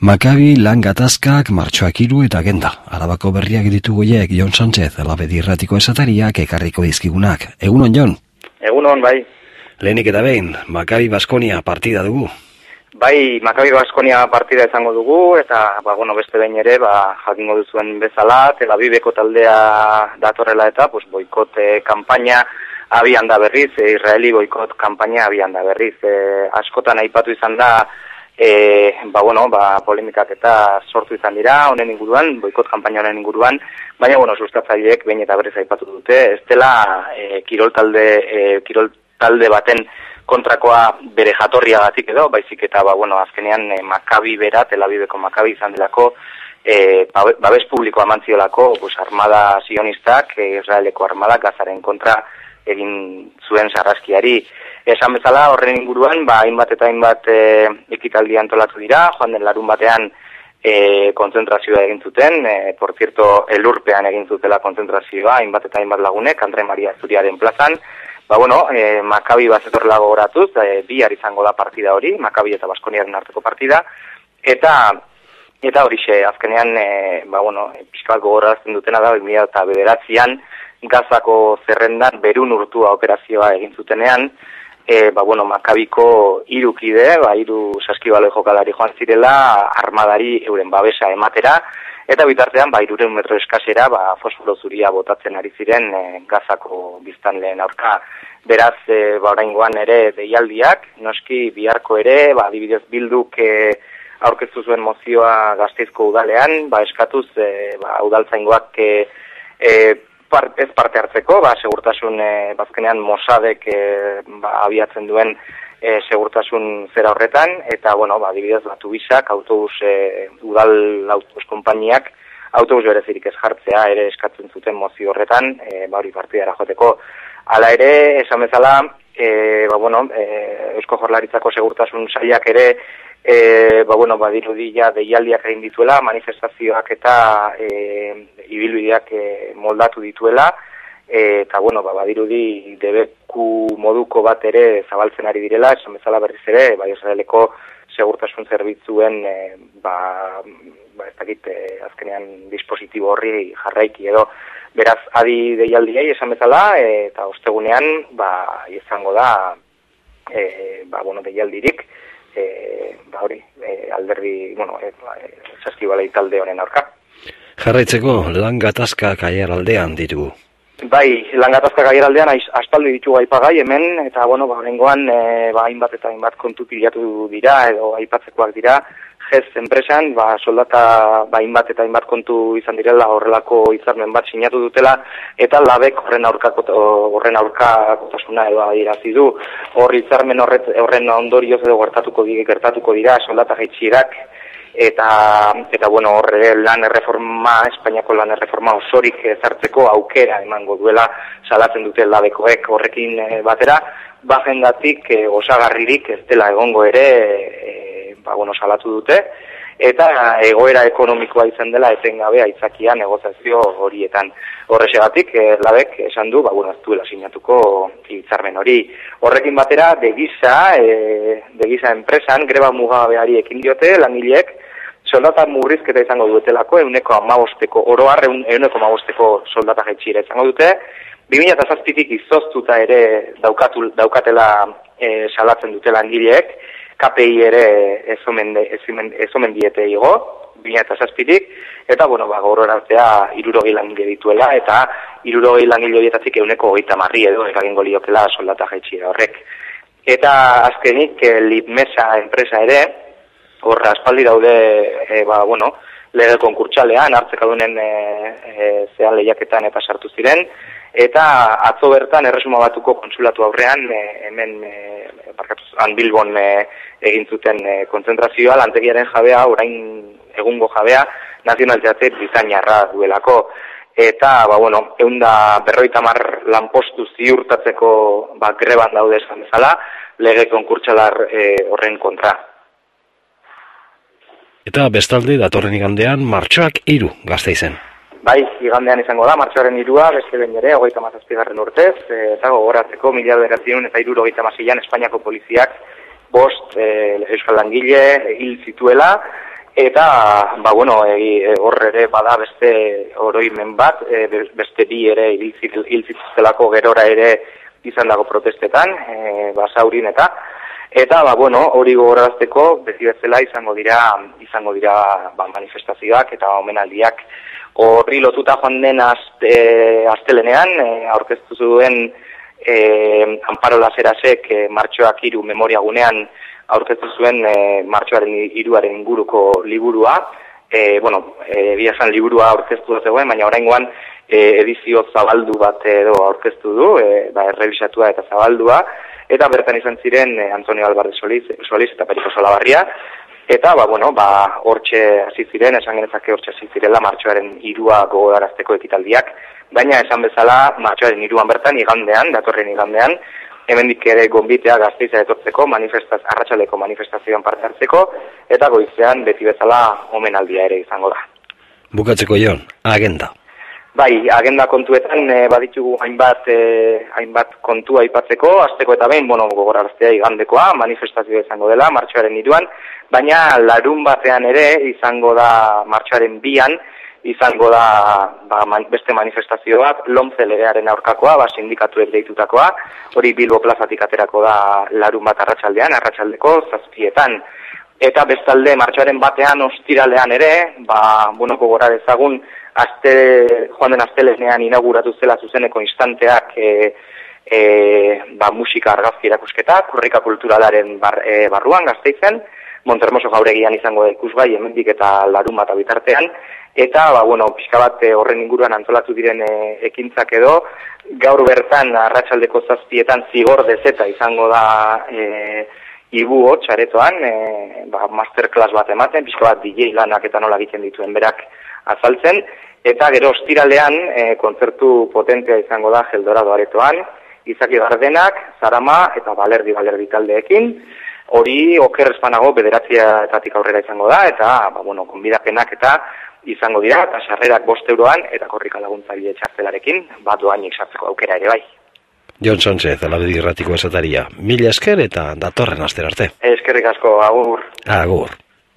Makabi, lan gatazkak, martxoak 3 eta agenda. Arabako berriak dituguiek Jon Sánchez, Labedi irratiko esatariak ekarriko dizkigunak. Egunon, Jon? Egunon, bai. Lehenik eta behin, Makabi Baskonia partida dugu. Bai, Makabi Baskonia partida izango dugu, eta beste behin ere, jakingo duzuen bezala, Tel Aviveko taldea datorrela eta boikot kanpaina abian da berriz, Israeli boikot kanpaina abian da berriz. Askotan aipatu izan da, polemikak eta sortu izan dira honen inguruan, boikot kanpaina honen inguruan, baina sustatzaileek behin eta berriz aipatu dute, ez dela kirol talde baten kontrakoa bere jatorriagatik edo, baizik eta azkenean Makabi bera, Tel Aviveko Makabi izan delako, babes publikoa mantziolako, armada sionistak, Israeleko armada Gazaren kontra egin zuen sarraskiari. Esan bezala, horren inguruan, hainbat eta hainbat ekitaldi antolatu dira, joan den larun batean kontzentrazioa egin zuten, por cierto, elurpean egin zutela kontzentrazioa, hainbat eta hainbat lagunek, Andre Maria Zuriaren plazan. Makabi bazetorrela gogoratuz, bihar izango da partida hori, Makabi eta Baskoniaren arteko partida, eta horixe, azkenean, pixka bat gogorazten dutena da, 2009an, Gazako zerrendan berun urtua operazioa egin zutenean, Makabiko 3 kide, 3 saskibaloi jokalari joan zirela, armadari euren babesa ematera, eta bitartean 300 metro eskasera fosforo zuria botatzen ari ziren Gazako biztanleen aurka. Beraz, oraingoan ere deialdiak, noski biharko ere, adibidez Bilduk aurkeztu zuen mozioa Gasteizko udalean, eskatuz udaltzaingoak ez parte hartzeko, segurtasun bazkenean Mossadek abiatzen duen segurtasun zera horretan, eta, adibidez, Tubisak, udal autobus konpainiak, autobus berezirik ez jartzea ere eskatzen zuten mozio horretan, hori partidara joteko. Hala ere, esan bezala, Eusko Jaurlaritzako segurtasun sailak ere, badirudi deialdiak egin dituela, manifestazioak eta ibilbideak moldatu dituela, eta badirudi debeku moduko bat ere zabaltzen ari direla, esan bezala berriz ere, Israeleko segurtasun zerbitzuen ez dakit azkenean dispositibo horri jarraiki edo. Beraz, adi deialdiei esan bezala, eta ostegunean izango da deialdirik, alderdi, saskibaloi talde honen aurka. Jarraitzeko, lan gatazkak aiaraldean ditugu. Bai, lan gatazkak aiaraldean aspaldi ditugu aipagai hemen, eta horrengoan hainbat eta hainbat kontu pilatu dira, edo aipatzekoak dira, enpresan, soldata hainbat eta hainbat kontu izan direla horrelako hitzarmen bat sinatu dutela, eta labek horren aurkakotasuna edo adierazi du. Hor hitzarmen horren ondorioz edo gertatuko dira soldata jaitsierak, eta horre lan erreforma, Espainiako lan erreforma osorik ezartzeko aukera emango duela salatzen dute labekoek horrekin batera, bajengatik osagarririk ez dela egongo ere salatu dute, eta egoera ekonomikoa izan dela etengabe aitzakia negoziazio horietan. Horrexegatik, labek esan du, ez duela sinatuko hitzarmen hori. Horrekin batera, degisa enpresan, greba mugabeari ekin diote, langileek, soldata murrizketa izango dutelako, 15%, oroar 15% soldata jaitsira izango dute, 2007tik izoztuta ere daukatela salatzen dute langileek, KPI ere ez omen diete igo, 2007tik, eta gaur artea 60 langile dituela, eta 60 langile horietatik 30 edo eragingo liokela soldata jaitsira horrek. Eta azkenik, Litmesa enpresa ere, horra aspaldi daude, lege konkurtsalean, hartzekadunen zean lehiaketan eta sartu ziren, eta atzo bertan Erresuma Batuko kontsulatu aurrean, Bilbon egin zuten kontzentrazioa, lantegiaren jabea, orain egungo jabea, nazionalitate britainiarra duelako. Eta, 150 lanpostu ziurtatzeko greban daude esan bezala, lege konkurtsalar horren kontra. Eta bestalde, datorren igandean, martxoak 3 Gasteizen. Bai, igandean izango da, martxoaren 3, beste behin ere, 37. urtez, eta gogoratzeko 1976an Espainiako poliziak 5 euskal langile hil zituela, Eta, hor ere bada beste oroimen bat, beste bi ere hiltzitzelako gerora ere izan dago protestetan, Basaurin eta hori gogorarazteko beti bezala izango dira manifestazioak eta omenaldiak. Horri lotuta joan den astelenean, aurkeztu zuen Amparo Laserasek martxoak 3 memoriagunean aurkeztu zuen martxoaren 3 inguruko liburua. Biasan liburua aurkeztu zegoen, baina oraingoan edizio zabaldu bat edo aurkeztu du, errebisatua eta zabaldua, eta bertan izan ziren Antonio Álvarez Solís eta Periko Solabarria, eta hortxe hasi ziren, esan genezake hortxe hasi zirela martxoaren 3 gogorarazteko ekitaldiak, baina esan bezala martxoaren 3 bertan datorren igandean, hemendik ere gonbitea Gasteiza etortzeko, arratsaldeko manifestazioan parte hartzeko, eta goizean beti bezala omenaldia ere izango da. Bukatzeko Jon, agenda. Bai, agenda kontuetan baditugu hainbat kontua aipatzeko, hasteko eta behin, gogoraraztea igandekoa, manifestazioa izango dela, martxoaren 3an, baina larun batean ere izango da martxoaren 2an, izango da beste manifestazio bat, lomce legearen aurkakoa, sindikatuek deitutakoa, hori Bilbo plazatik aterako da larun bat arratsaldeko 7etan. Eta bestalde martxoaren 1ean ostiralean ere, gogora dezagun, joan den astelehenean inauguratu zela zuzeneko instanteak musika argazki erakusketa, Kurrika kulturalaren barruan Gasteizen, Montermoso jauregian izango da ikusgai hemendik eta larun bat bitartean, eta pixka bat horren inguruan antolatu diren ekintzak edo, gaur bertan arratsaldeko 7etan zigor dezeta izango da Ibu txaretoan, masterclass bat ematen, pixka bat DJ lanak eta nola egiten dituen berak azaltzen, eta gero ostiralean kontzertu potentea izango da Geldorado aretoan, Izaki Gardenak, Zarama eta Balerdi taldeekin, hori oker espanago 9etatik aurrera izango da, eta konbidapenak eta izango dira, eta sarrerak 5 euroan, eta Korrika laguntza bide txartelarekin, doainik sartzeko aukera ere bai. Jon Sánchez, Alabedi Irratiko esataria. Mila esker eta datorren astera arte. Eskerrik asko, agur. Agur.